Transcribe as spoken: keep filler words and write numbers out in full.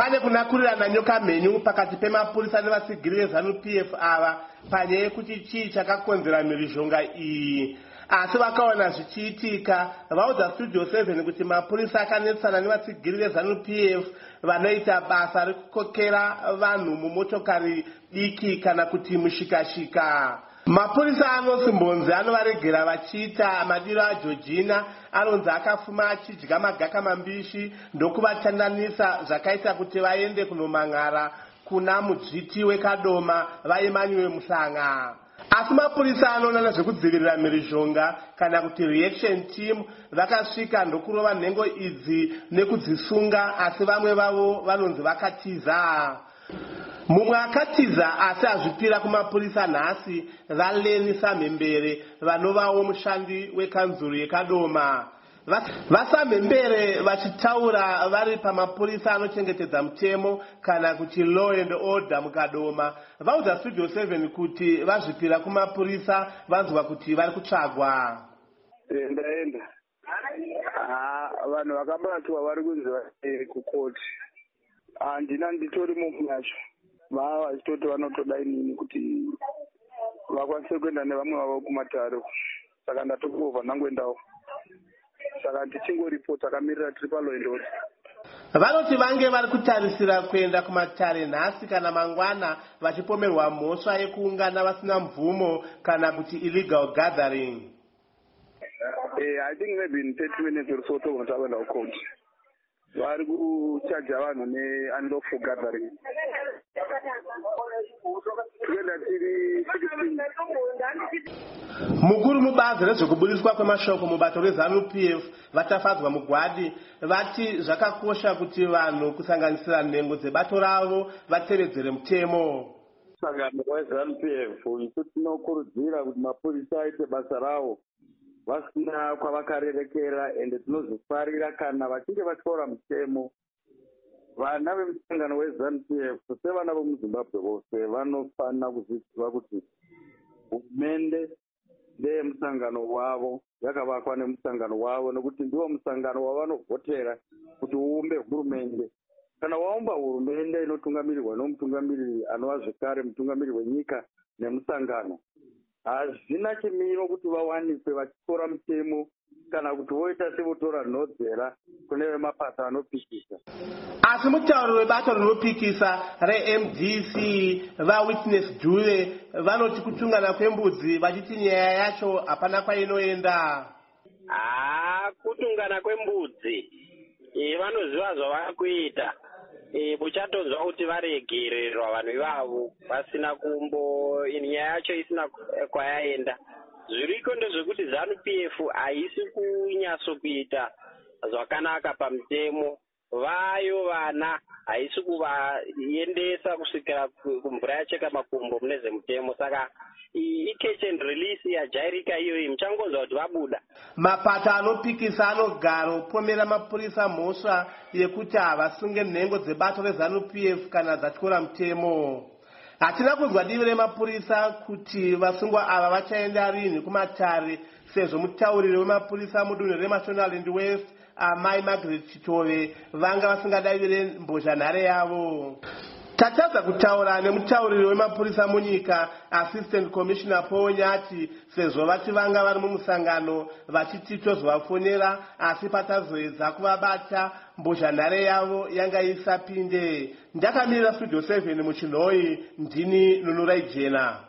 pane kunakurirana nyoka mhenyu pakati pemapurisa nevatsigiri vezanu P F ava panyaya yekuti chii chakakonzera mhirizhonga iyi. Asi vakaona zvichiitika vaudza Studio seven kuti mapurisa akanetsana nevatsigiri vezanu P F vanoita basa rekukokera vanhu mumotokari diki kana kuti mushikashika. Mapurisa anonzi Mbonzi anovaregera vachiita madiro aJeorgina anonzi akafuma achidya magaka mambishi ndokuvatandanisa zvakaita kuti vaende kunomang'ara kuna mudzviti wekadoma vaimanywe muhlanga. Asi mapurisa anoona nezvekudzivirira mhirizhonga kana kuti reaction team vakasvika ndokurova nhengo idzi nekudzisunga, asi vamwe vavo vanonzi vakatiza. Mumwe akatiza asi hazvipira kumapurisa nhasi vaLeni Samhembere vanovawo mushandi wekanzuru yekadoma. VaSamhembere vachitaura vari pamapurisa anochengetedza mutemo kana kuti law and order mukadoma vaudza Studio seven kuti vazvipira kumapurisa vanzwa kuti vari kutsvagwa. Enda enda. Ah, vanhu vakabatwa vari kunzi kukoti. Handina nditori munhu yacho. Vava vachitoti vanotoda inini kuti vakwanise kuenda nevamwe vavo kumatare. Saka ndatokova nangoendawo. Saka tichingoripota akamirira tiri palaw and order. Vanoti vange vari kutarisira kuenda kumatare nhasi kana mangwana vachipomerwa mhosva yekuungana vasina mvumo kana kuti illegal gathering. Eh, I think maybe in thirty minutes or so togono tavaenda kucourt. Vari kuchaja vanhu ne-unlawful gathering. Toenda tiri sixteen. Mukuru mubazi rezvekubudiswa kwemashoko mubato rezanu P F vatafadzwa mugwadi vati zvakakosha kuti vanhu kusanganisira nhengo dzebato ravo vatevedzere mutemo. Sangano wezanu P F isu tinokurudzira kuti mapurisa aite basa ravo vasina kwavakarerekera ende tinozvifarira kana vachinge vatora mutemo. Vana vemusangano wezanu P F sevana vomuZimbabwe vose vanofanira kuzviziva kuti hurumende ndeyemusangano wavo yakavakwa nemusangano wavo nekuti ndiwo musangano wavanovhotera kuti uumbe hurumende. Kana waumba hurumende inotungamirirwa nomutungamiriri anova zvekare mutungamiriri wenyika nemusangano, hazvina chimiro kuti vawanikwe vachitora mutemo kana kuti voita sevotora nhodzera kune vemapato anopikisa. Asi mutauri webato rinopikisa re-M D C vaWitness Dube vanoti kutungana kwembudzi vachiti nyaya yacho hapana kwainoenda. Ah, kutungana kwembudzi e, vanoziva zvavari kuita. E, muchatonzwa kuti varegererwa vanhu ivavo vasina kumbo nyaya yacho isina kwayaenda. Zviriko ndezvekuti zanu P F haisi kunyatsokuita zvakanaka pamutemo. Vayo vana haisi kuvaendesa kusvikira kumvura yacheka makumbo mune zvemutemo. Saka i-catch and release yajairika iyoyi muchangonzwa kuti vabuda. Mapato anopikisa anogara upomera mapurisa mhosva yekuti havasunge nhengo dzebato rezanu P F kana dzatyora mutemo. Hatina kunzwa divi remapurisa kuti vasungwa ava vachaenda rini kumatare sezvo mutauriri wemapurisa mudunhu reMashonaland West Amai Margaret Chitove vanga vasingadavire mbozhanhare yavo. Tatadza kutaura nemutauriri wemapurisa munyika Assistant Commissioner Paul Nyati sezvo vati vanga vari mumusangano vachiti tozovafonera asi patazoedza kuvabata mbozhanhare yavo yanga isapinde. Ndakamirira Studio seven muchinhoi ndini Nunurai Jena.